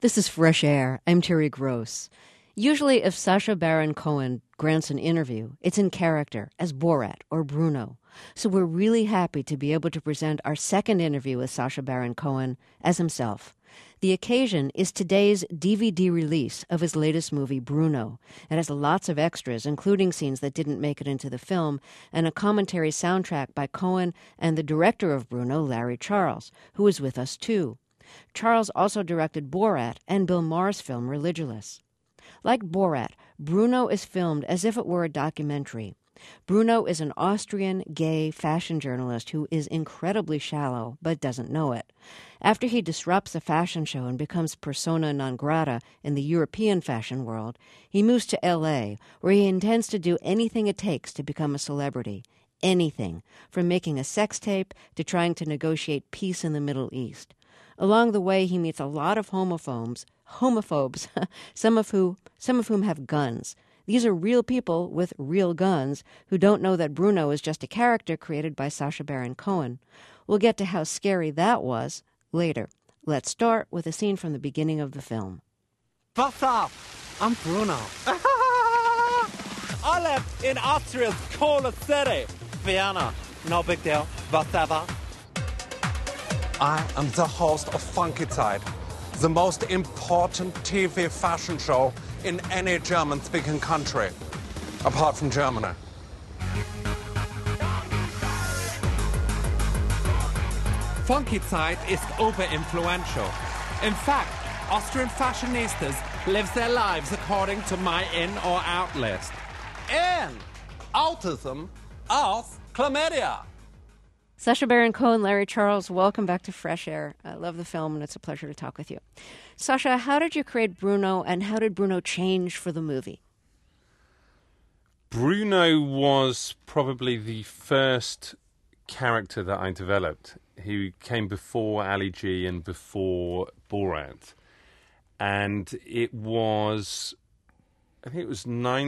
This is Fresh Air. I'm Terry Gross. Usually, if Sacha Baron Cohen grants an interview, it's in character, as Borat or Bruno. So we're really happy to be able to present our second interview with Sacha Baron Cohen as himself. The occasion is today's DVD release of his latest movie, Bruno. It has lots of extras, including scenes that didn't make it into the film, and a commentary soundtrack by Cohen and the director of Bruno, Larry Charles, who is with us too. Charles also directed Borat and Bill Maher's film Religulous. Like Borat, Bruno is filmed as if it were a documentary. Bruno is an Austrian gay fashion journalist who is incredibly shallow but doesn't know it. After he disrupts a fashion show and becomes persona non grata in the European fashion world, he moves to L.A., where he intends to do anything it takes to become a celebrity. Anything, from making a sex tape to trying to negotiate peace in the Middle East. Along the way, he meets a lot of homophobes, some of whom have guns. These are real people with real guns who don't know that Bruno is just a character created by Sacha Baron Cohen. We'll get to how scary that was later. Let's start with a scene from the beginning of the film. What's up? I'm Bruno. I live in Austria's coolest city, Vienna. No big deal, whatever. I am the host of Funky Zeit, the most important TV fashion show in any German-speaking country, apart from Germany. Funky Zeit ist over-influential. In fact, Austrian fashionistas live their lives according to my in or out list. And autism aus chlamydia. Sacha Baron Cohen, Larry Charles, welcome back to Fresh Air. I love the film, and it's a pleasure to talk with you. Sacha, how did you create Bruno, and how did Bruno change for the movie? Bruno was probably the first character that I developed. He came before Ali G and before Borat. And it was, I think it was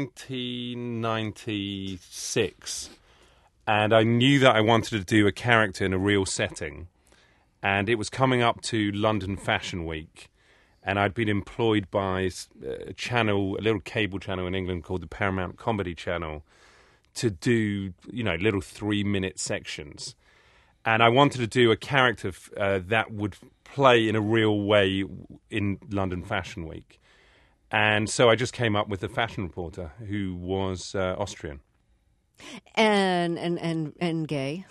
1996. And I knew that I wanted to do a character in a real setting. And it was coming up to London Fashion Week. And I'd been employed by a channel, a little cable channel in England called the Paramount Comedy Channel, to do, little 3-minute sections. And I wanted to do a character that would play in a real way in London Fashion Week. And so I just came up with a fashion reporter who was Austrian. And gay.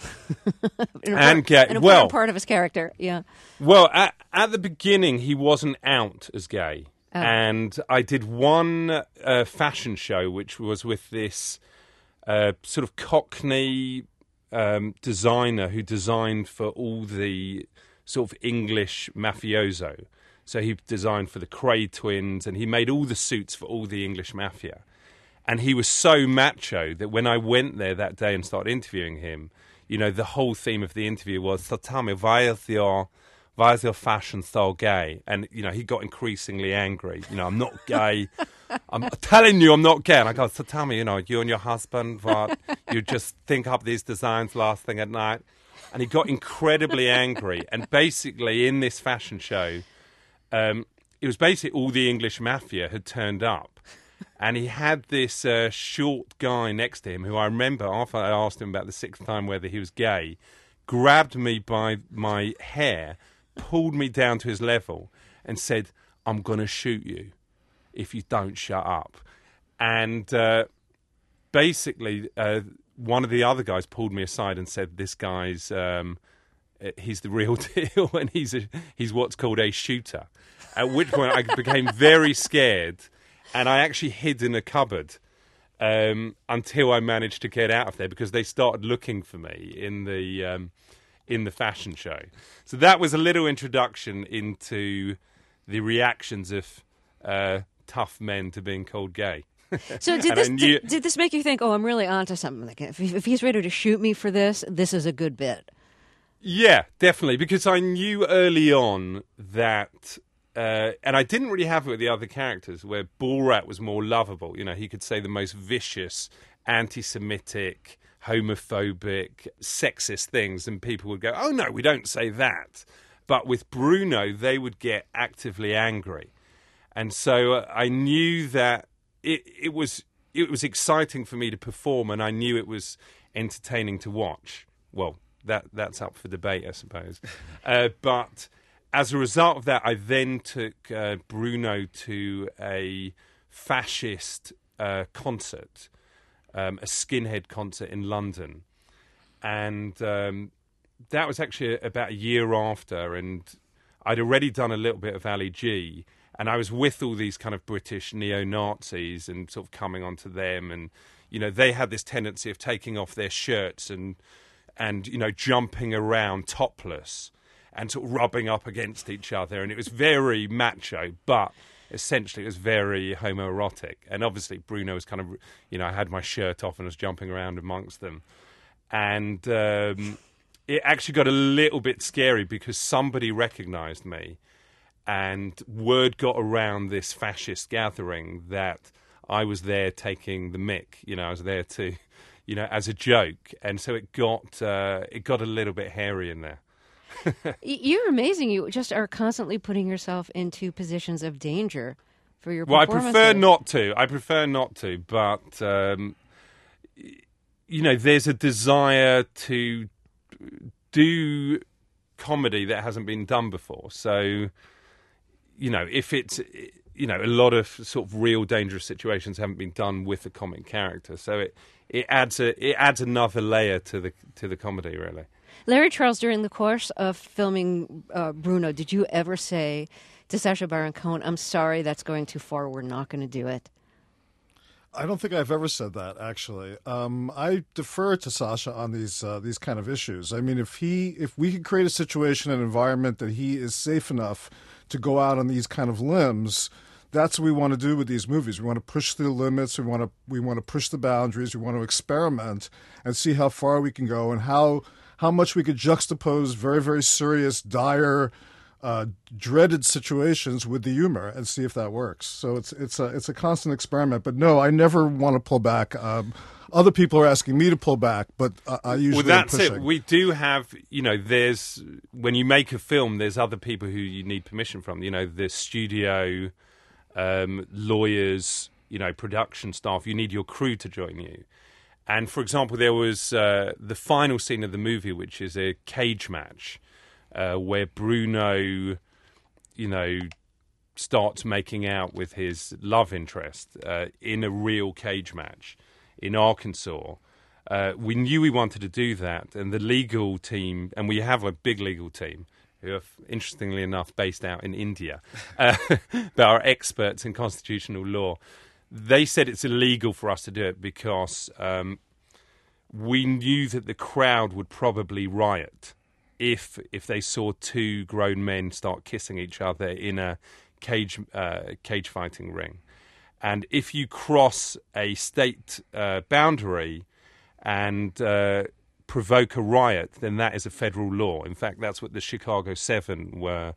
And gay. An important part of his character, yeah. Well, at the beginning, he wasn't out as gay. Oh. And I did one fashion show, which was with this sort of Cockney designer who designed for all the sort of English mafioso. So he designed for the Cray twins, and he made all the suits for all the English mafia. And he was so macho that when I went there that day and started interviewing him, the whole theme of the interview was, so tell me, why is your fashion so gay? And, he got increasingly angry. I'm not gay. I'm telling you I'm not gay. And I go, so tell me, you and your husband, what? You just think up these designs last thing at night? And he got incredibly angry. And basically in this fashion show, it was basically all the English mafia had turned up. And he had this short guy next to him who I remember, after I asked him about the 6th time whether he was gay, grabbed me by my hair, pulled me down to his level and said, I'm going to shoot you if you don't shut up. And basically, one of the other guys pulled me aside and said, this guy's, he's the real deal and he's what's called a shooter. At which point I became very scared. And I actually hid in a cupboard until I managed to get out of there because they started looking for me in the fashion show. So that was a little introduction into the reactions of tough men to being called gay. So did this make you think, oh, I'm really onto something? Like if he's ready to shoot me for this is a good bit. Yeah, definitely, because I knew early on that... and I didn't really have it with the other characters, where Borat was more lovable. He could say the most vicious, anti-Semitic, homophobic, sexist things, and people would go, oh, no, we don't say that. But with Bruno, they would get actively angry. And so I knew that it was exciting for me to perform, and I knew it was entertaining to watch. Well, that's up for debate, I suppose. But as a result of that, I then took Bruno to a fascist concert, a skinhead concert in London. And that was actually about a year after, and I'd already done a little bit of Ali G, and I was with all these kind of British neo-Nazis and sort of coming onto them, and, you know, they had this tendency of taking off their shirts and you know, jumping around topless and sort of rubbing up against each other, and it was very macho, but essentially it was very homoerotic. And obviously Bruno was kind of, you know, I had my shirt off and was jumping around amongst them. And it actually got a little bit scary because somebody recognised me, and word got around this fascist gathering that I was there taking the mick. You know, I was there to, you know, as a joke. And so it got a little bit hairy in there. You're amazing. You just are constantly putting yourself into positions of danger for your performances. Well, I prefer not to, but, you know, there's a desire to do comedy that hasn't been done before. So, you know, if it's, you know, a lot of sort of real dangerous situations haven't been done with a comic character. So it adds another layer to the comedy, really. Larry Charles, during the course of filming Bruno, did you ever say to Sacha Baron Cohen, "I'm sorry, that's going too far. We're not going to do it"? I don't think I've ever said that, actually. I defer to Sacha on these kind of issues. I mean, if we could create a situation, an environment that he is safe enough to go out on these kind of limbs, that's what we want to do with these movies. We want to push the limits. We want to push the boundaries. We want to experiment and see how far we can go and how much we could juxtapose very, very serious, dire, dreaded situations with the humor and see if that works. So it's a constant experiment. But no, I never want to pull back. Other people are asking me to pull back, but I usually well, that's am pushing. it. We do have, you know, there's when you make a film, there's other people who you need permission from. You know, the studio, lawyers, you know, production staff. You need your crew to join you. And for example, there was the final scene of the movie, which is a cage match. Where Bruno, you know, starts making out with his love interest in a real cage match in Arkansas. We knew we wanted to do that, and the legal team, and we have a big legal team who are, interestingly enough, based out in India, that are experts in constitutional law. They said it's illegal for us to do it because we knew that the crowd would probably riot if they saw two grown men start kissing each other in a cage fighting ring. And if you cross a state boundary and provoke a riot, then that is a federal law. In fact, that's what the Chicago 7 were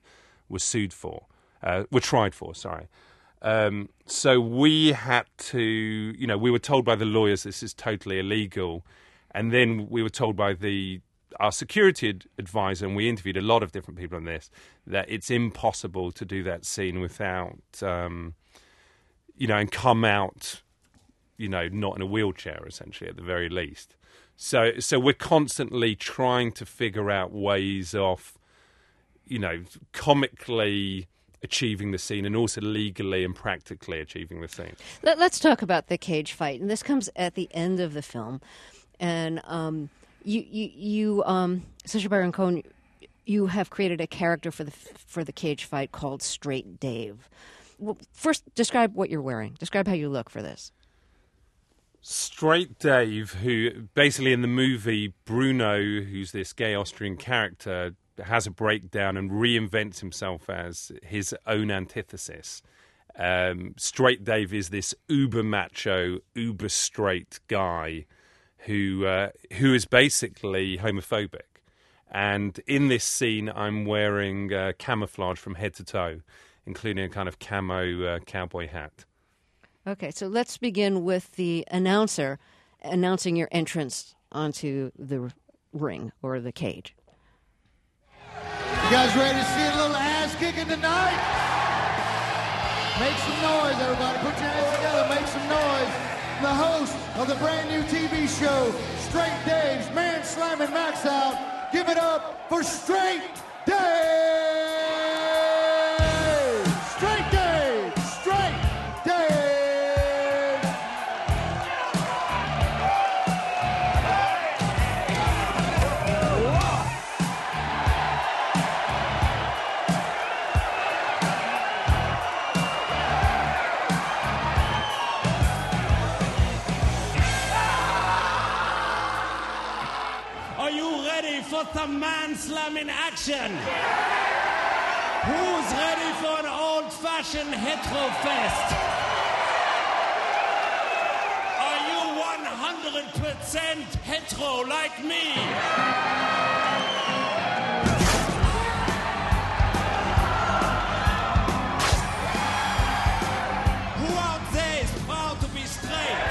tried for, sorry. So we had to, you know, we were told by the lawyers this is totally illegal. And then we were told by our security advisor, and we interviewed a lot of different people on this, that it's impossible to do that scene without, you know, and come out, you know, not in a wheelchair, essentially, at the very least. So we're constantly trying to figure out ways of, you know, comically achieving the scene and also legally and practically achieving the scene. Let's talk about the cage fight. And this comes at the end of the film. And You, Sacha Baron Cohen, you have created a character for the cage fight called Straight Dave. Well, first, describe what you're wearing. Describe how you look for this. Straight Dave, who basically in the movie, Bruno, who's this gay Austrian character, has a breakdown and reinvents himself as his own antithesis. Straight Dave is this uber macho, uber straight guy who is basically homophobic. And in this scene, I'm wearing camouflage from head to toe, including a kind of camo cowboy hat. Okay, so let's begin with the announcer announcing your entrance onto the ring or the cage. You guys ready to see a little ass kicking tonight? Make some noise, everybody. Put your hands together. Make some noise. The host of the brand new TV show, Straight Dave's Man Slamming Max Out. Give it up for Straight Dave! Straight Dave! Straight Dave! Are you ready for some man-slamming action? Who's ready for an old-fashioned hetero fest? Are you 100% hetero like me? Who out there is proud to be straight?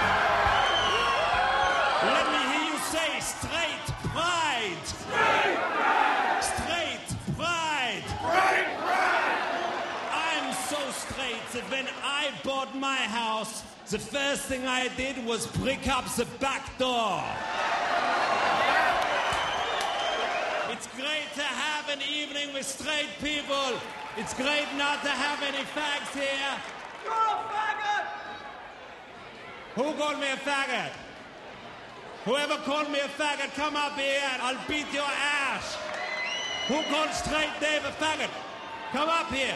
Let me hear you say straight pride. Straight pride. Straight pride. Straight pride. I'm so straight that when I bought my house, the first thing I did was brick up the back door. It's great to have an evening with straight people. It's great not to have any fags here. You're a faggot! Who called me a faggot? Whoever called me a faggot, come up here and I'll beat your ass. Who called Straight Dave a faggot? Come up here.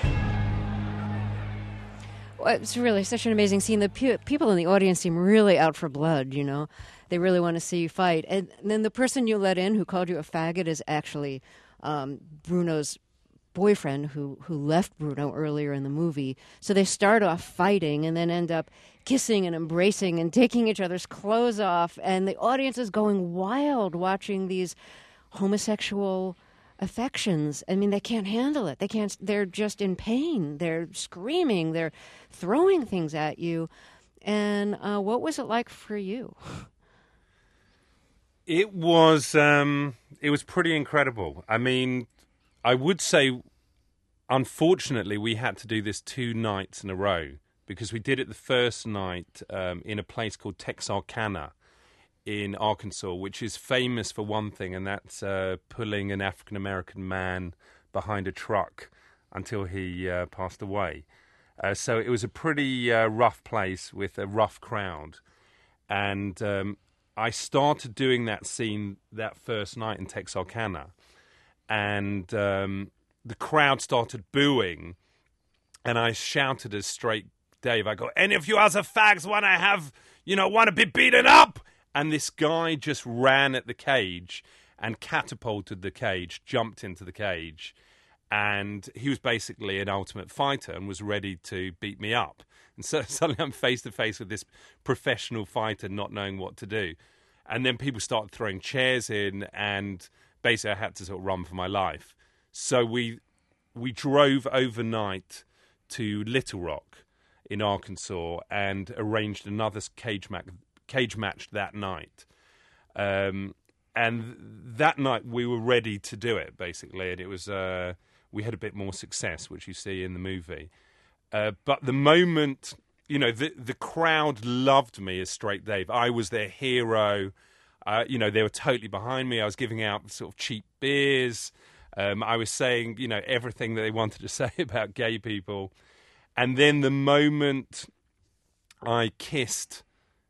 Well, it's really such an amazing scene. The people in the audience seem really out for blood, you know. They really want to see you fight. And then the person you let in who called you a faggot is actually Bruno's boyfriend who left Bruno earlier in the movie. So they start off fighting and then end up kissing and embracing and taking each other's clothes off. And the audience is going wild watching these homosexual affections. I mean, they can't handle it. They're just in pain. They're screaming. They're throwing things at you. And what was it like for you? It was pretty incredible. I mean, I would say, unfortunately, we had to do this 2 nights in a row because we did it the first night in a place called Texarkana in Arkansas, which is famous for one thing, and that's pulling an African-American man behind a truck until he passed away. So it was a pretty rough place with a rough crowd. And I started doing that scene that first night in Texarkana. And the crowd started booing. And I shouted as Straight Dave, I go, any of you other fags want to be beaten up? And this guy just ran at the cage and catapulted the cage, jumped into the cage. And he was basically an ultimate fighter and was ready to beat me up. And so suddenly I'm face to face with this professional fighter not knowing what to do. And then people started throwing chairs in, and basically I had to sort of run for my life. So we drove overnight to Little Rock in Arkansas and arranged another cage match that night. And that night we were ready to do it, basically. And it was we had a bit more success, which you see in the movie. But the moment, the crowd loved me as Straight Dave. I was their hero. They were totally behind me. I was giving out sort of cheap beers. I was saying, everything that they wanted to say about gay people. And then the moment I kissed,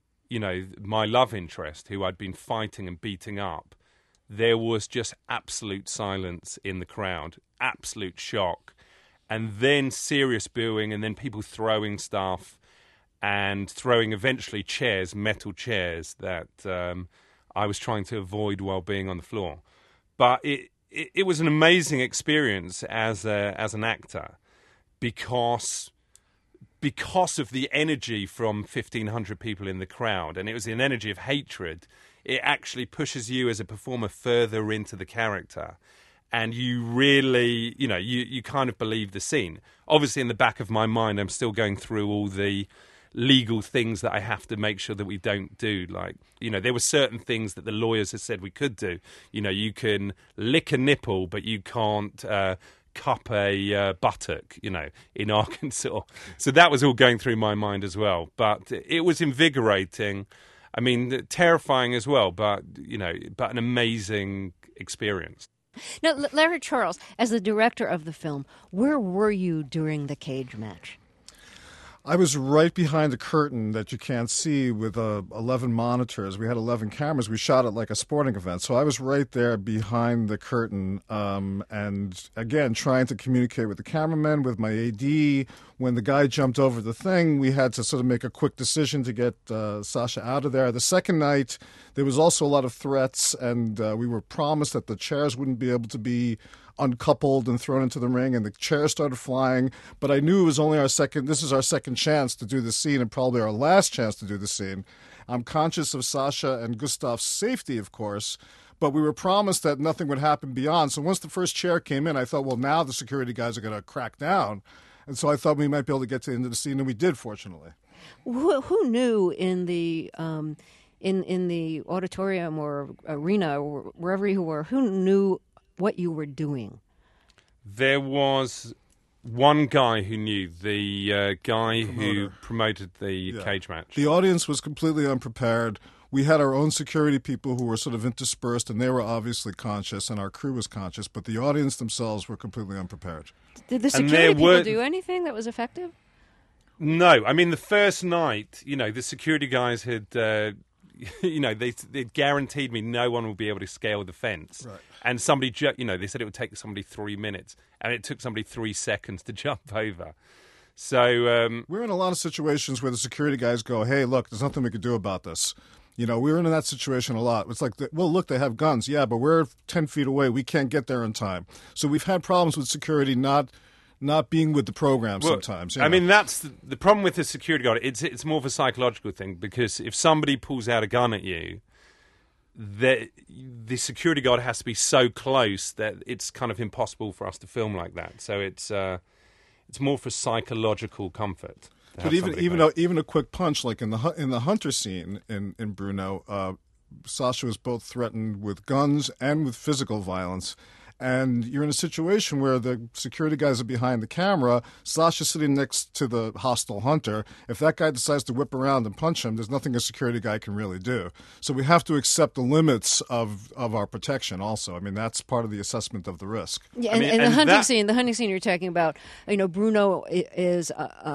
my love interest, who I'd been fighting and beating up, there was just absolute silence in the crowd, absolute shock. And then serious booing, and then people throwing stuff and throwing eventually chairs, metal chairs that I was trying to avoid while being on the floor. But it was an amazing experience as an actor because of the energy from 1,500 people in the crowd, and it was an energy of hatred. It actually pushes you as a performer further into the character. And you really, you kind of believe the scene. Obviously, in the back of my mind, I'm still going through all the legal things that I have to make sure that we don't do. Like, there were certain things that the lawyers had said we could do. You can lick a nipple, but you can't cup a buttock, in Arkansas. So that was all going through my mind as well. But it was invigorating. I mean, terrifying as well, but an amazing experience. Now, Larry Charles, as the director of the film, where were you during the cage match? I was right behind the curtain that you can't see with 11 monitors. We had 11 cameras. We shot it like a sporting event. So I was right there behind the curtain and, again, trying to communicate with the cameraman, with my AD. When the guy jumped over the thing, we had to sort of make a quick decision to get Sasha out of there. The second night, there was also a lot of threats, and we were promised that the chairs wouldn't be able to be uncoupled and thrown into the ring, and the chairs started flying. But I knew it was only this is our second chance to do the scene, and probably our last chance to do the scene. I'm conscious of Sasha and Gustav's safety, of course, but we were promised that nothing would happen beyond. So once the first chair came in, I thought, well, now the security guys are going to crack down. And so I thought we might be able to get to the end of the scene, and we did, fortunately. Who knew in the in the auditorium or arena or wherever you were, who knew what you were doing? There was one guy who knew, the guy who promoted the cage match. The audience was completely unprepared. We had our own security people who were sort of interspersed, and they were obviously conscious, and our crew was conscious, but the audience themselves were completely unprepared. Did the security people do anything that was effective? No. I mean, the first night, the security guys had... they guaranteed me no one would be able to scale the fence. Right. And somebody, they said it would take somebody 3 minutes, and it took somebody 3 seconds to jump over. So we're in a lot of situations where the security guys go, "Hey, look, there's nothing we could do about this." We're in that situation a lot. It's like, well, look, they have guns, yeah, but we're 10 feet away. We can't get there in time. So we've had problems with security not being with the program sometimes. I mean, that's the problem with the security guard. It's more of a psychological thing, because if somebody pulls out a gun at you, the security guard has to be so close that it's kind of impossible for us to film like that. So it's more for psychological comfort. But even a quick punch, like in the hunter scene in Bruno, Sasha was both threatened with guns and with physical violence. And you're in a situation where the security guys are behind the camera, Sasha's sitting next to the hostile hunter. If that guy decides to whip around and punch him, there's nothing a security guy can really do. So we have to accept the limits of our protection also. I mean, that's part of the assessment of the risk. Yeah, and the hunting scene you're talking about, Bruno is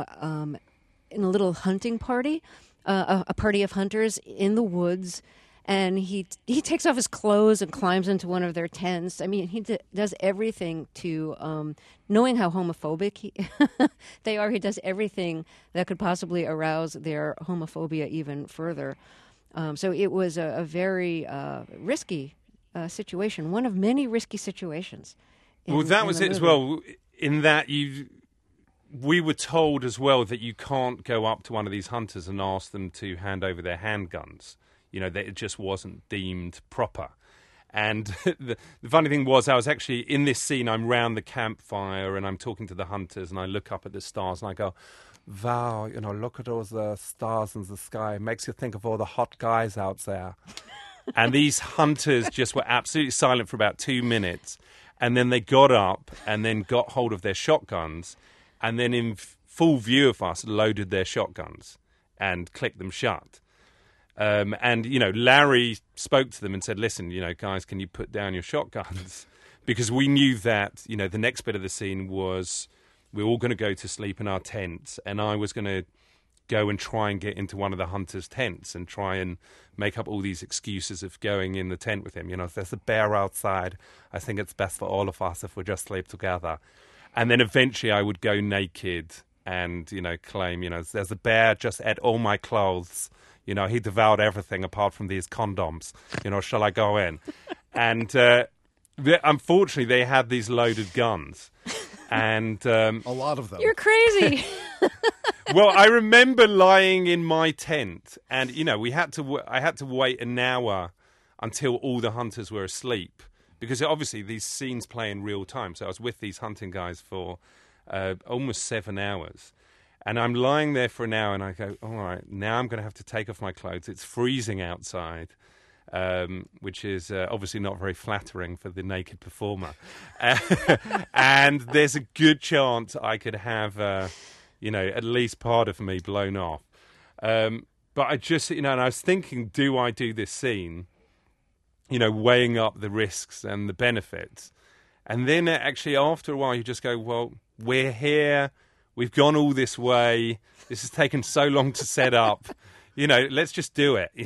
in a little hunting party, a party of hunters in the woods. And he takes off his clothes and climbs into one of their tents. I mean, he does everything to, knowing how homophobic they are, he does everything that could possibly arouse their homophobia even further. So it was a very risky situation, one of many risky situations. That was it as well, in that we were told as well that you can't go up to one of these hunters and ask them to hand over their handguns. That it just wasn't deemed proper. And the funny thing was, I was actually in this scene, I'm round the campfire and I'm talking to the hunters, and I look up at the stars and I go, wow, look at all the stars in the sky. It makes you think of all the hot guys out there. And these hunters just were absolutely silent for about 2 minutes. And then they got up and then got hold of their shotguns, and then in full view of us, loaded their shotguns and clicked them shut. And Larry spoke to them and said, listen, guys, can you put down your shotguns? Because we knew that, the next bit of the scene was we're all going to go to sleep in our tents, and I was going to go and try and get into one of the hunters' tents and try and make up all these excuses of going in the tent with him. If there's a bear outside, I think it's best for all of us if we just sleep together. And then eventually I would go naked and, claim, there's a bear, just ate all my clothes. He devoured everything apart from these condoms. Shall I go in? And unfortunately, they had these loaded guns. And a lot of them. You're crazy. Well, I remember lying in my tent, and I had to wait an hour until all the hunters were asleep, because obviously these scenes play in real time. So I was with these hunting guys for almost 7 hours. And I'm lying there for an hour, and I go, all right, now I'm going to have to take off my clothes. It's freezing outside, which is obviously not very flattering for the naked performer. And there's a good chance I could have, at least part of me blown off. But I just, and I was thinking, do I do this scene, weighing up the risks and the benefits? And then actually after a while you just go, well, we're here. We've gone all this way. This has taken so long to set up. Let's just do it.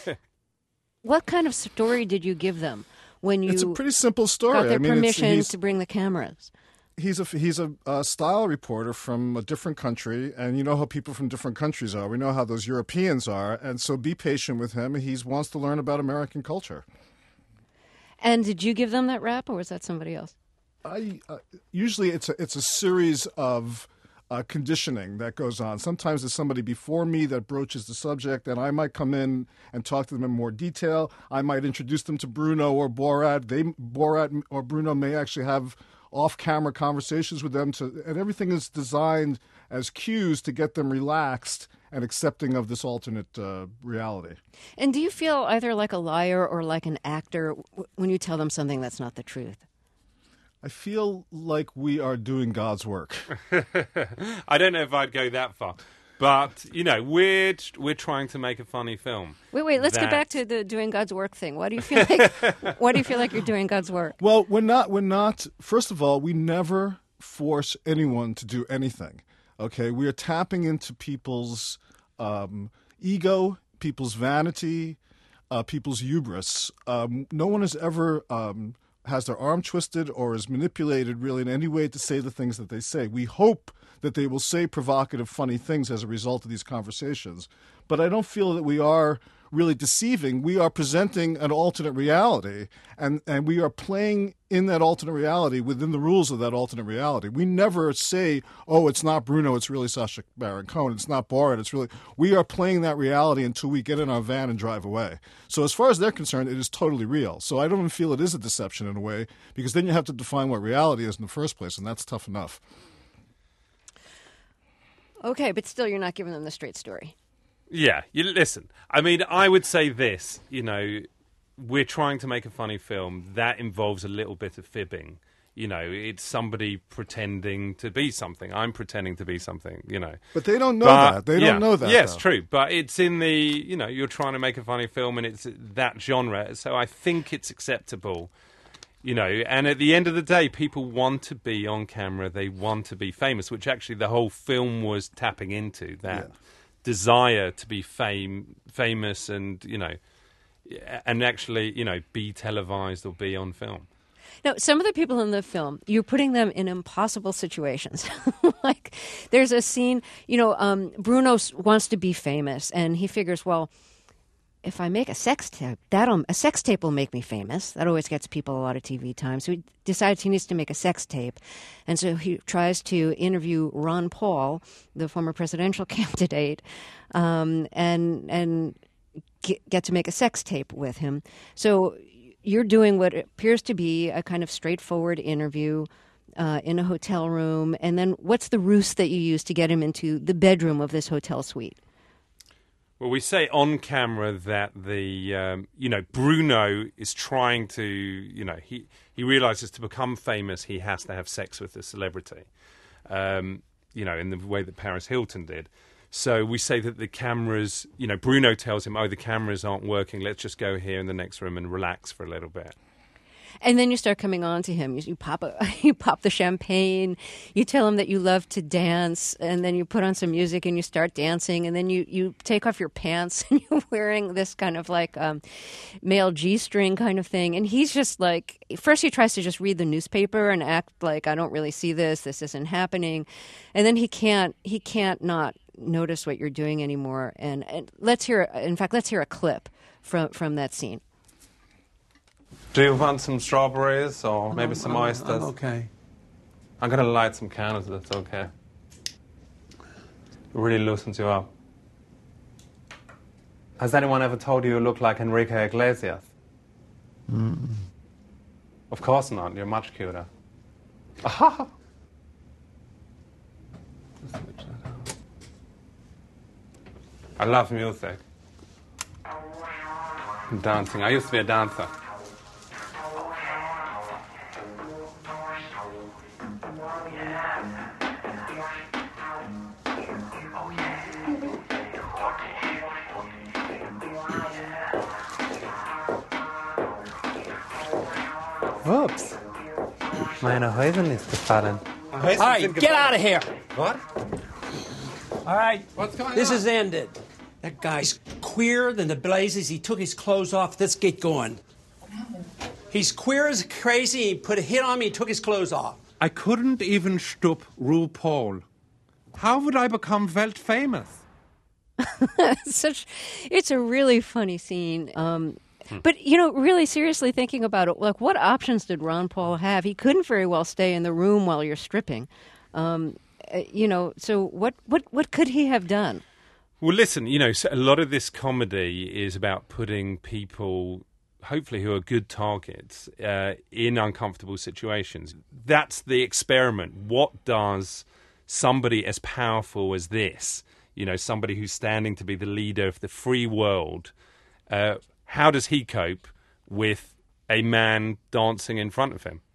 What kind of story did you give them when you? It's a pretty simple story. Got their permission to bring the cameras. He's a style reporter from a different country, and you know how people from different countries are. We know how those Europeans are, and so be patient with him. He wants to learn about American culture. And did you give them that rap, or was that somebody else? Usually it's a series of conditioning that goes on. Sometimes there's somebody before me that broaches the subject, and I might come in and talk to them in more detail. I might introduce them to Bruno or Borat. Borat or Bruno may actually have off-camera conversations with them, and everything is designed as cues to get them relaxed and accepting of this alternate reality. And do you feel either like a liar or like an actor when you tell them something that's not the truth? I feel like we are doing God's work. I don't know if I'd go that far. But, we're trying to make a funny film. Wait, let's get back to the doing God's work thing. Why do you feel like you're doing God's work? Well, we're not, first of all, we never force anyone to do anything. Okay? We are tapping into people's ego, people's vanity, people's hubris. No one has ever has their arm twisted or is manipulated really in any way to say the things that they say. We hope that they will say provocative, funny things as a result of these conversations. But I don't feel that we are really deceiving. We are presenting an alternate reality, and we are playing in that alternate reality within the rules of that alternate reality. We never say, oh, it's not Bruno, it's really Sacha Baron Cohen, it's not Borat, it's really... We are playing that reality until we get in our van and drive away. So as far as they're concerned, it is totally real. So I don't even feel it is a deception in a way, because then you have to define what reality is in the first place, and that's tough enough. Okay, but still you're not giving them the straight story. Yeah, listen, I mean, I would say this, we're trying to make a funny film. That involves a little bit of fibbing. It's somebody pretending to be something. I'm pretending to be something, But they don't know that. They don't know that. Yes, though. True. But it's in the, you're trying to make a funny film and it's that genre. So I think it's acceptable, and at the end of the day, people want to be on camera. They want to be famous, which actually the whole film was tapping into, that desire to be famous and, and actually, be televised or be on film. Now, some of the people in the film, you're putting them in impossible situations. Like, there's a scene, Bruno wants to be famous, and he figures, well, if I make a sex tape, a sex tape will make me famous. That always gets people a lot of TV time. So he decides he needs to make a sex tape. And so he tries to interview Ron Paul, the former presidential candidate, and get to make a sex tape with him. So you're doing what appears to be a kind of straightforward interview in a hotel room. And then what's the ruse that you use to get him into the bedroom of this hotel suite? Well, we say on camera that the, Bruno is trying to, he realizes to become famous, he has to have sex with a celebrity, in the way that Paris Hilton did. So we say that the cameras, Bruno tells him, oh, the cameras aren't working. Let's just go here in the next room and relax for a little bit. And then you start coming on to him. You pop the champagne. You tell him that you love to dance, and then you put on some music and you start dancing. And then you take off your pants and you're wearing this kind of like male G-string kind of thing. And he's just like, first he tries to just read the newspaper and act like, I don't really see this. This isn't happening. And then he can't not notice what you're doing anymore. And let's hear a clip from that scene. Do you want some strawberries or maybe some oysters? I'm okay. I'm going to light some candles, that's okay. It really loosens you up. Has anyone ever told you look like Enrique Iglesias? Mm. Of course not, you're much cuter. Aha! I love music. Dancing. I used to be a dancer. Whoops. Meine Häusen ist gefallen. All right, get out of here. What? All right. What's going This on? is ended. That guy's queer than the blazes. He took his clothes off. Let's get going. He's queer as crazy. He put a hit on me. He took his clothes off. I couldn't even stop RuPaul. How would I become Welt famous? It's a really funny scene. But, really seriously thinking about it, like, what options did Ron Paul have? He couldn't very well stay in the room while you're stripping. So what could he have done? Well, listen, so a lot of this comedy is about putting people, hopefully who are good targets, in uncomfortable situations. That's the experiment. What does somebody as powerful as this, somebody who's standing to be the leader of the free world, how does he cope with a man dancing in front of him?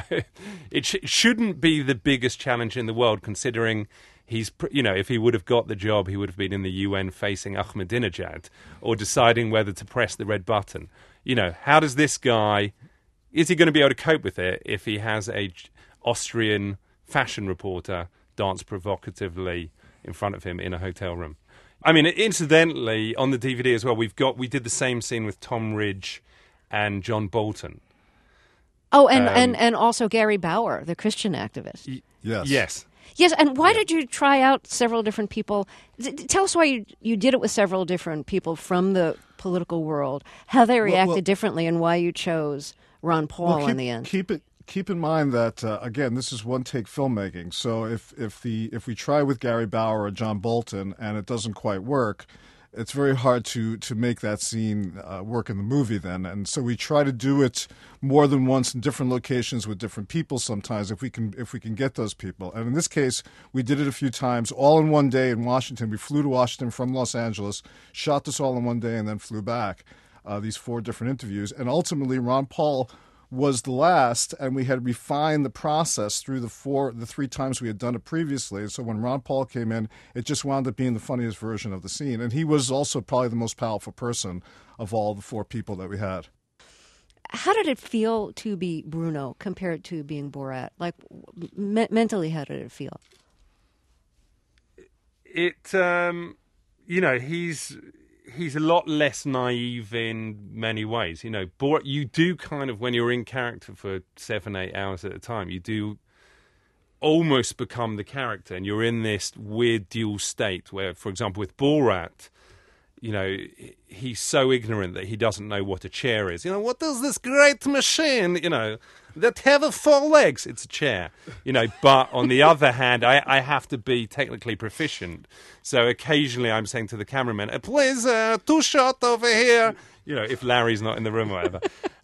It shouldn't be the biggest challenge in the world, considering he's, if he would have got the job, he would have been in the UN facing Ahmadinejad or deciding whether to press the red button. How does this guy, is he going to be able to cope with it if he has a Austrian fashion reporter dance provocatively in front of him in a hotel room? I mean, incidentally, on the DVD as well, we did the same scene with Tom Ridge and John Bolton. Oh, and also Gary Bauer, the Christian activist. Yes. Yes, and why did you try out several different people? Tell us why you did it with several different people from the political world, how they reacted differently, and why you chose Ron Paul in the end. Keep in mind that again, this is one-take filmmaking. So if we try with Gary Bauer or John Bolton and it doesn't quite work, it's very hard to make that scene work in the movie then. And so we try to do it more than once in different locations with different people sometimes if we can get those people. And in this case, we did it a few times, all in one day in Washington. We flew to Washington from Los Angeles, shot this all in one day, and then flew back, these 4 different interviews. And ultimately, Ron Paul was the last, and we had refined the process through the 3 times we had done it previously. So when Ron Paul came in, it just wound up being the funniest version of the scene. And he was also probably the most powerful person of all the 4 people that we had. How did it feel to be Bruno compared to being Borat? Like, mentally, how did it feel? He's a lot less naive in many ways. Borat, you do kind of, when you're in character for 7-8 hours at a time, you do almost become the character, and you're in this weird dual state where, for example, with Borat, he's so ignorant that he doesn't know what a chair is. What is this great machine, that have 4 legs? It's a chair. But on the other hand, I have to be technically proficient. So occasionally I'm saying to the cameraman, please, 2 shot over here, if Larry's not in the room or whatever.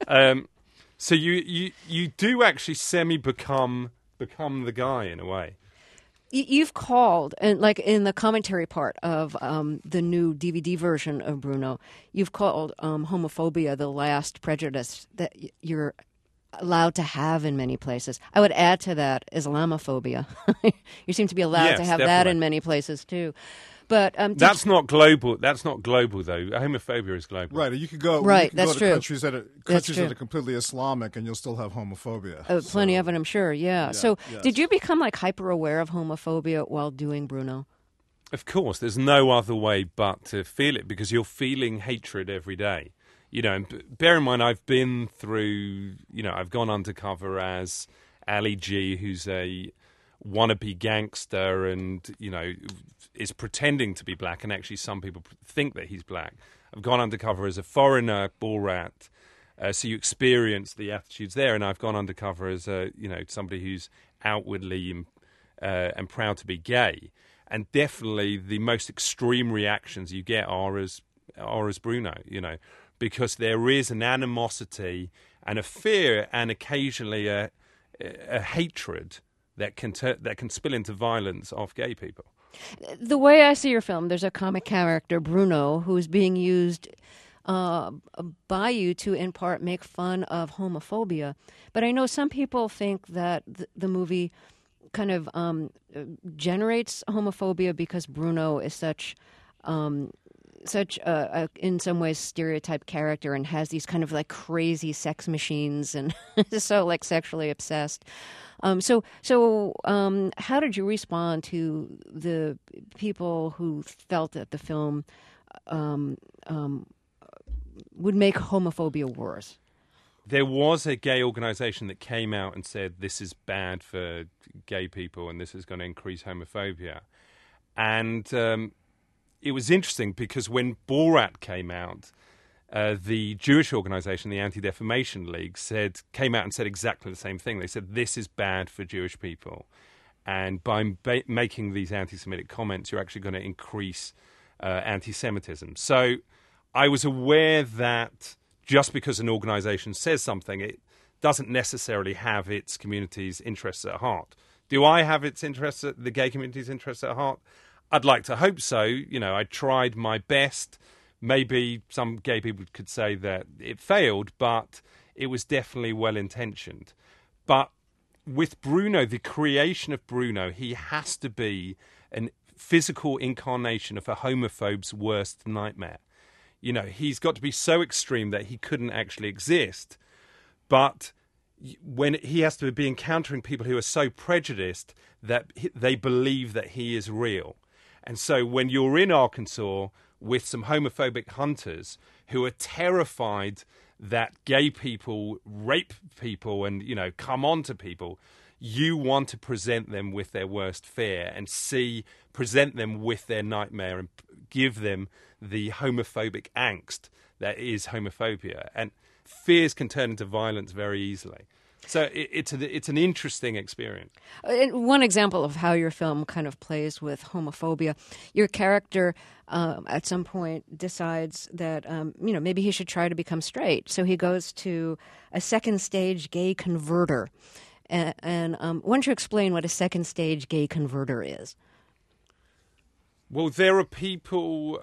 So you do actually semi-become the guy in a way. You've called, and like in the commentary part of the new DVD version of Bruno, you've called homophobia the last prejudice that you're allowed to have in many places. I would add to that Islamophobia. You seem to be allowed to have definitely. that in many places too. But that's not global. That's not global, though. Homophobia is global. Right, you could go. Right, you could that's go to true. Countries that are completely Islamic, and you'll still have homophobia. Plenty of it, I'm sure. Yeah. So, did you become like hyper aware of homophobia while doing Bruno? Of course, there's no other way but to feel it, because you're feeling hatred every day. And bear in mind, I've been through. I've gone undercover as Ali G, who's a wannabe gangster, and is pretending to be black, and actually some people think that he's black. I've gone undercover as a foreigner, Borat, so you experience the attitudes there, and I've gone undercover as somebody who's outwardly and proud to be gay, and definitely the most extreme reactions you get are as Bruno, because there is an animosity and a fear and occasionally a hatred that can spill into violence of gay people. The way I see your film, there's a comic character, Bruno, who's being used by you to, in part, make fun of homophobia. But I know some people think that the movie kind of generates homophobia because Bruno is such a in some ways stereotyped character and has these kind of like crazy sex machines and so like sexually obsessed. So how did you respond to the people who felt that the film would make homophobia worse? There was a gay organisation that came out and said this is bad for gay people and this is going to increase homophobia. And it was interesting because when Borat came out, the Jewish organisation, the Anti-Defamation League, came out and said exactly the same thing. They said this is bad for Jewish people. And by making these anti-Semitic comments, you're actually going to increase anti-Semitism. So I was aware that just because an organisation says something, it doesn't necessarily have its community's interests at heart. Do I have the gay community's interests at heart? I'd like to hope so. You know, I tried my best. Maybe some gay people could say that it failed, but it was definitely well-intentioned. But with Bruno, the creation of Bruno, he has to be a physical incarnation of a homophobe's worst nightmare. You know, he's got to be so extreme that he couldn't actually exist. But when he has to be encountering people who are so prejudiced that they believe that he is real. And so when you're in Arkansas with some homophobic hunters who are terrified that gay people rape people and, you know, come on to people, you want to present them with their worst fear and present them with their nightmare and give them the homophobic angst that is homophobia. And fears can turn into violence very easily. So it's an interesting experience. One example of how your film kind of plays with homophobia, your character at some point decides that maybe he should try to become straight. So he goes to a second stage gay converter. And why don't you explain what a second stage gay converter is? Well, there are people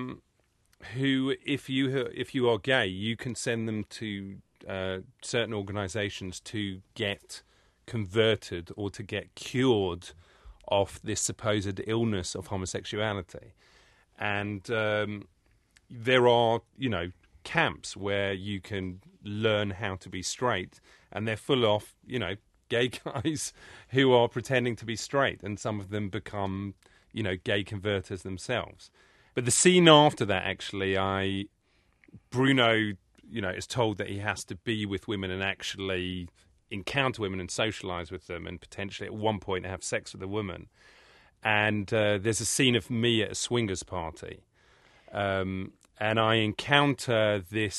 who, if you are gay, you can send them to certain organisations to get converted or to get cured of this supposed illness of homosexuality. And there are, camps where you can learn how to be straight, and they're full of, gay guys who are pretending to be straight, and some of them become, gay converters themselves. But the scene after that, actually, Bruno, is told that he has to be with women and actually encounter women and socialise with them and potentially at one point have sex with a woman. And there's a scene of me at a swingers party. And I encounter this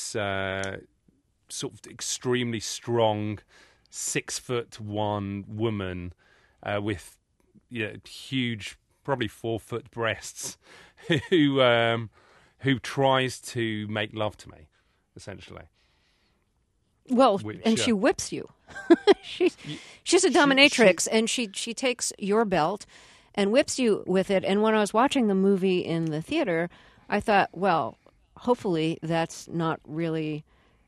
sort of extremely strong 6'1" woman with huge, probably 4-foot breasts who tries to make love to me, essentially. Well, and she whips you. she's a dominatrix, and she takes your belt and whips you with it. And when I was watching the movie in the theater, I thought, well, hopefully that's not really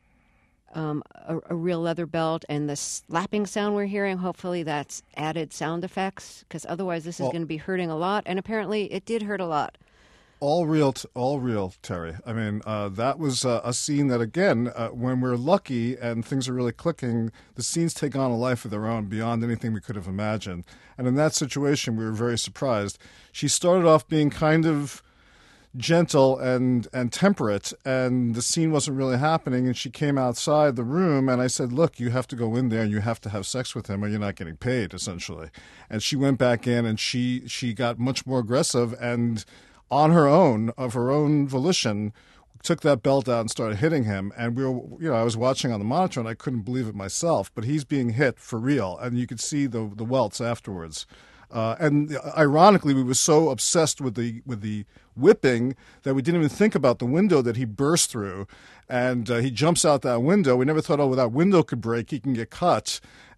a real leather belt, and the slapping sound we're hearing, hopefully that's added sound effects, because otherwise this is going to be hurting a lot. And apparently it did hurt a lot. All real, Terry. I mean, that was a scene that, again, when we're lucky and things are really clicking, the scenes take on a life of their own beyond anything we could have imagined. And in that situation, we were very surprised. She started off being kind of gentle and temperate, and the scene wasn't really happening, and she came outside the room, and I said, look, you have to go in there and you have to have sex with him or you're not getting paid, essentially. And she went back in, and she got much more aggressive, and on her own, of her own volition, took that belt out and started hitting him. And we were, I was watching on the monitor and I couldn't believe it myself, but he's being hit for real. And you could see the welts afterwards. And ironically, we were so obsessed with the whipping that we didn't even think about the window that he burst through. And he jumps out that window. We never thought, that window could break. He can get cut.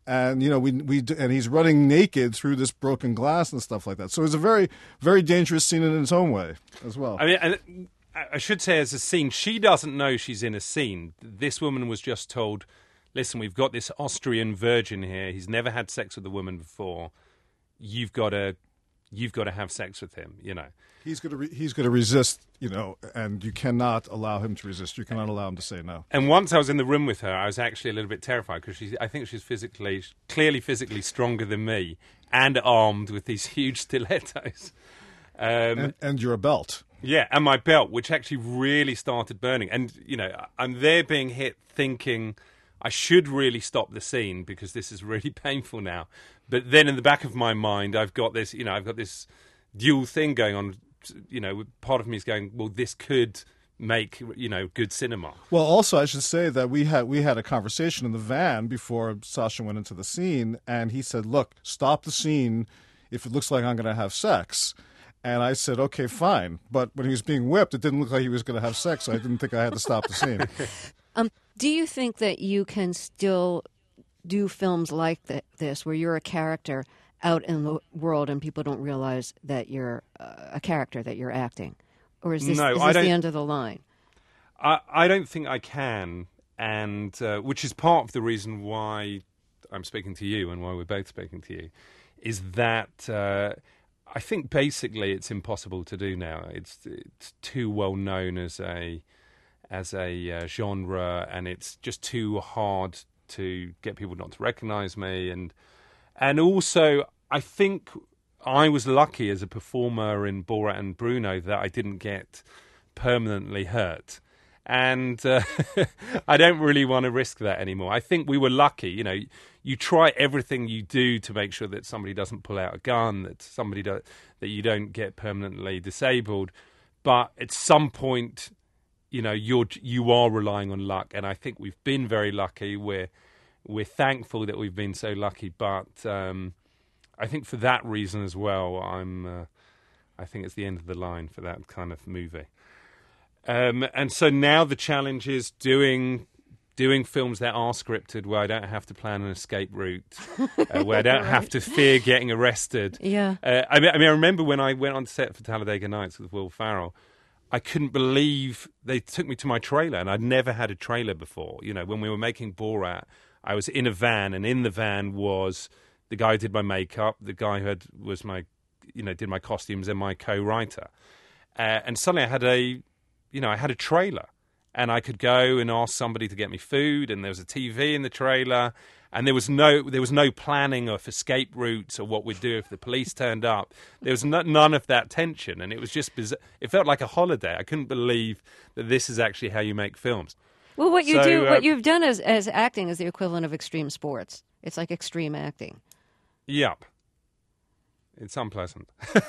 And and he's running naked through this broken glass and stuff like that. So it's a very, very dangerous scene in its own way as well. I mean, and I should say, as a scene, she doesn't know she's in a scene. This woman was just told, "Listen, we've got this Austrian virgin here. He's never had sex with a woman before. You've got to have sex with him." He's going to resist, and you cannot allow him to resist. You cannot allow him to say no. And once I was in the room with her, I was actually a little bit terrified because I think she's clearly physically stronger than me and armed with these huge stilettos. And your belt. Yeah, and my belt, which actually really started burning. And, I'm there being hit thinking I should really stop the scene because this is really painful now. But then in the back of my mind, I've got this dual thing going on. Part of me is going, well, this could make, good cinema. Well, also, I should say that we had a conversation in the van before Sasha went into the scene, and he said, look, stop the scene if it looks like I'm going to have sex. And I said, okay, fine. But when he was being whipped, it didn't look like he was going to have sex, so I didn't think I had to stop the scene. Do you think that you can still do films like this, where you're a character out in the world and people don't realize that you're a character, that you're acting? Or is this the end of the line? I don't think I can, and which is part of the reason why I'm speaking to you and why we're both speaking to you, is that I think basically it's impossible to do now. It's too well known as a genre, and it's just too hard to get people not to recognise me, and also I think I was lucky as a performer in Borat and Bruno that I didn't get permanently hurt, and I don't really want to risk that anymore. I think we were lucky. You try everything you do to make sure that somebody doesn't pull out a gun, that you don't get permanently disabled, but at some point, you are relying on luck, and I think we've been very lucky. We're thankful that we've been so lucky, but I think for that reason as well, I think it's the end of the line for that kind of movie. And so now the challenge is doing films that are scripted, where I don't have to plan an escape route, where I don't have to fear getting arrested. Yeah. I remember when I went on set for Talladega Nights with Will Ferrell, I couldn't believe they took me to my trailer, and I'd never had a trailer before. When we were making Borat, I was in a van, and in the van was the guy who did my makeup, the guy who did my costumes, and my co-writer. And suddenly I had a trailer, and I could go and ask somebody to get me food, and there was a TV in the trailer, and there was no planning of escape routes or what we'd do if the police turned up. There was none of that tension, and it was just bizarre. It felt like a holiday. I couldn't believe that this is actually how you make films. Well, what you've done as acting is the equivalent of extreme sports. It's like extreme acting. Yep. It's unpleasant for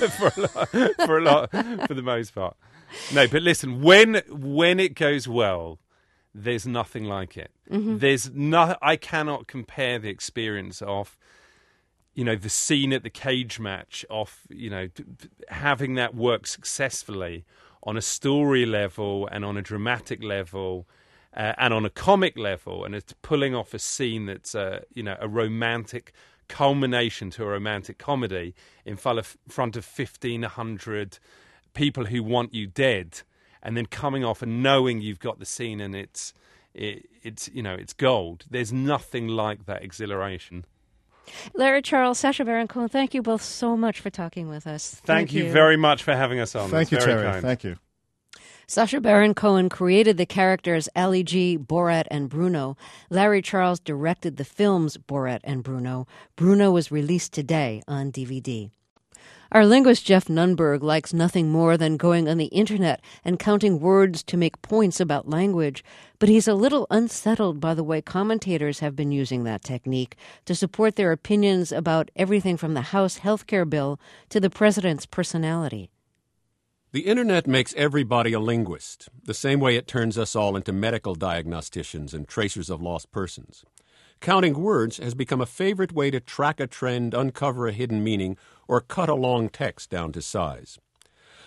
the most part. No, but listen, when it goes well, there's nothing like it. Mm-hmm. I cannot compare the experience of, the scene at the cage match, of, having that work successfully on a story level and on a dramatic level and on a comic level, and it's pulling off a scene that's a romantic culmination to a romantic comedy in front of 1,500 people who want you dead, and then coming off and knowing you've got the scene and it's gold. There's nothing like that exhilaration. Larry Charles, Sacha Baron Cohen, thank you both so much for talking with us. Thank you very much for having us on. Thank you, very Terry. kind. Thank you. Sacha Baron Cohen created the characters Ali G, Borat, and Bruno. Larry Charles directed the films Borat and Bruno. Bruno was released today on DVD. Our linguist Jeff Nunberg likes nothing more than going on the internet and counting words to make points about language, but he's a little unsettled by the way commentators have been using that technique to support their opinions about everything from the House health care bill to the president's personality. The Internet makes everybody a linguist, the same way it turns us all into medical diagnosticians and tracers of lost persons. Counting words has become a favorite way to track a trend, uncover a hidden meaning, or cut a long text down to size.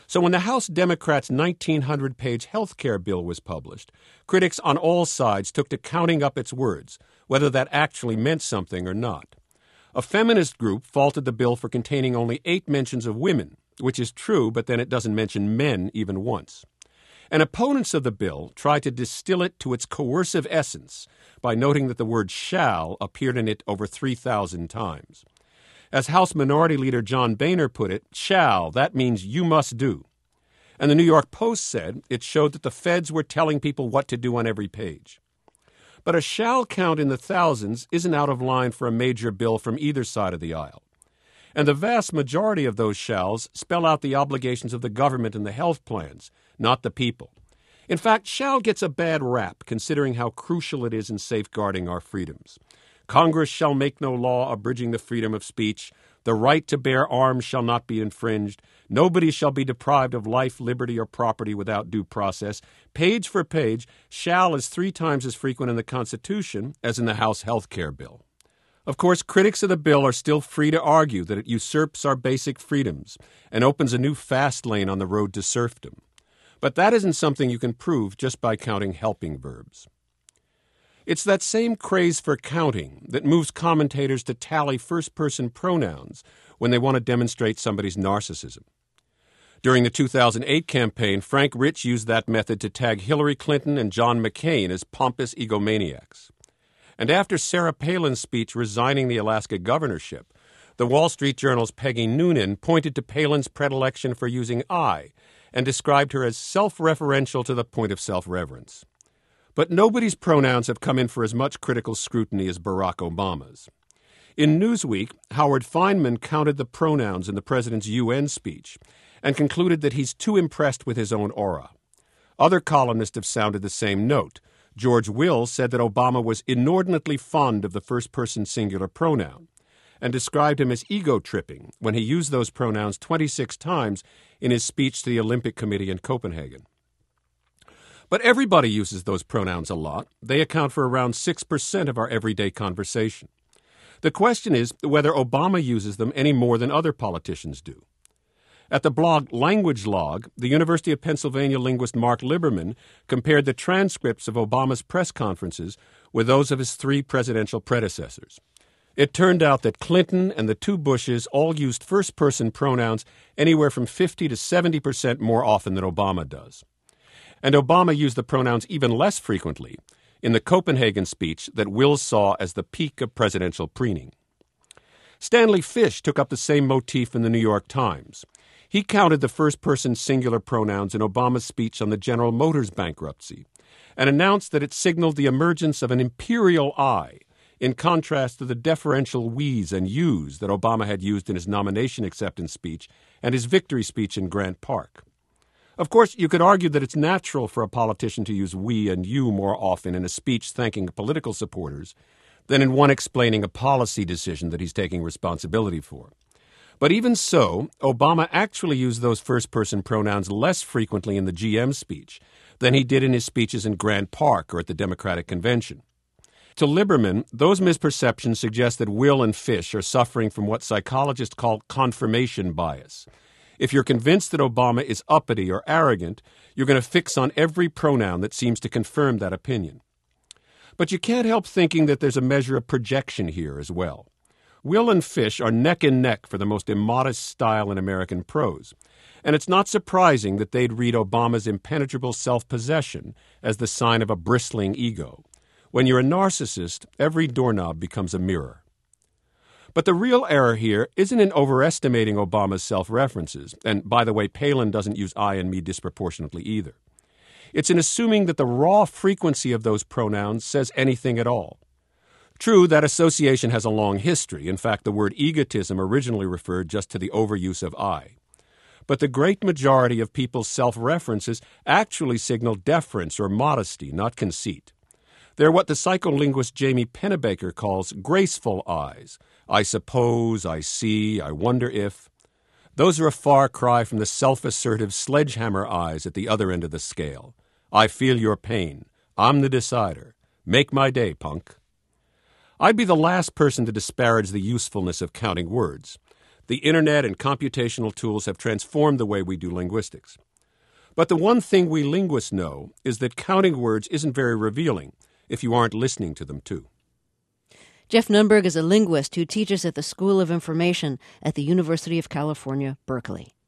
So when the House Democrats' 1,900-page health care bill was published, critics on all sides took to counting up its words, whether that actually meant something or not. A feminist group faulted the bill for containing only 8 mentions of women, which is true, but then it doesn't mention men even once. And opponents of the bill tried to distill it to its coercive essence by noting that the word shall appeared in it over 3,000 times. As House Minority Leader John Boehner put it, shall, that means you must do. And the New York Post said it showed that the feds were telling people what to do on every page. But a shall count in the thousands isn't out of line for a major bill from either side of the aisle. And the vast majority of those shalls spell out the obligations of the government and the health plans, not the people. In fact, shall gets a bad rap considering how crucial it is in safeguarding our freedoms. Congress shall make no law abridging the freedom of speech. The right to bear arms shall not be infringed. Nobody shall be deprived of life, liberty, or property without due process. Page for page, shall is 3 times as frequent in the Constitution as in the House health care bill. Of course, critics of the bill are still free to argue that it usurps our basic freedoms and opens a new fast lane on the road to serfdom. But that isn't something you can prove just by counting helping verbs. It's that same craze for counting that moves commentators to tally first-person pronouns when they want to demonstrate somebody's narcissism. During the 2008 campaign, Frank Rich used that method to tag Hillary Clinton and John McCain as pompous egomaniacs. And after Sarah Palin's speech resigning the Alaska governorship, the Wall Street Journal's Peggy Noonan pointed to Palin's predilection for using I and described her as self-referential to the point of self-reverence. But nobody's pronouns have come in for as much critical scrutiny as Barack Obama's. In Newsweek, Howard Feynman counted the pronouns in the president's UN speech and concluded that he's too impressed with his own aura. Other columnists have sounded the same note. George Will said that Obama was inordinately fond of the first-person singular pronoun and described him as ego-tripping when he used those pronouns 26 times in his speech to the Olympic Committee in Copenhagen. But everybody uses those pronouns a lot. They account for around 6% of our everyday conversation. The question is whether Obama uses them any more than other politicians do. At the blog Language Log, the University of Pennsylvania linguist Mark Liberman compared the transcripts of Obama's press conferences with those of his 3 presidential predecessors. It turned out that Clinton and the 2 Bushes all used first-person pronouns anywhere from 50 to 70% more often than Obama does. And Obama used the pronouns even less frequently in the Copenhagen speech that Will saw as the peak of presidential preening. Stanley Fish took up the same motif in the New York Times. He counted the first-person singular pronouns in Obama's speech on the General Motors bankruptcy and announced that it signaled the emergence of an imperial I, in contrast to the deferential we's and you's that Obama had used in his nomination acceptance speech and his victory speech in Grant Park. Of course, you could argue that it's natural for a politician to use we and you more often in a speech thanking political supporters than in one explaining a policy decision that he's taking responsibility for. But even so, Obama actually used those first-person pronouns less frequently in the GM speech than he did in his speeches in Grant Park or at the Democratic Convention. To Liberman, those misperceptions suggest that Will and Fish are suffering from what psychologists call confirmation bias. If you're convinced that Obama is uppity or arrogant, you're going to fix on every pronoun that seems to confirm that opinion. But you can't help thinking that there's a measure of projection here as well. Will and Fish are neck and neck for the most immodest style in American prose, and it's not surprising that they'd read Obama's impenetrable self-possession as the sign of a bristling ego. When you're a narcissist, every doorknob becomes a mirror. But the real error here isn't in overestimating Obama's self-references, and by the way, Palin doesn't use I and me disproportionately either. It's in assuming that the raw frequency of those pronouns says anything at all. True, that association has a long history. In fact, the word egotism originally referred just to the overuse of I. But the great majority of people's self-references actually signal deference or modesty, not conceit. They're what the psycholinguist Jamie Pennebaker calls graceful I's. I suppose, I see, I wonder if. Those are a far cry from the self-assertive sledgehammer I's at the other end of the scale. I feel your pain. I'm the decider. Make my day, punk. I'd be the last person to disparage the usefulness of counting words. The internet and computational tools have transformed the way we do linguistics. But the one thing we linguists know is that counting words isn't very revealing if you aren't listening to them too. Jeff Nunberg is a linguist who teaches at the School of Information at the University of California, Berkeley.